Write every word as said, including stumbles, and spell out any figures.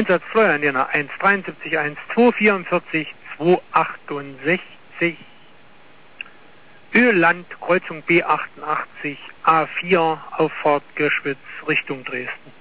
Umsatz Steueranlehner eins sieben drei eins zwei vier vier zwei achtundsechzig. Ölland, Kreuzung B achtundachtzig, A vier, Auffahrt Girschwitz, Richtung Dresden.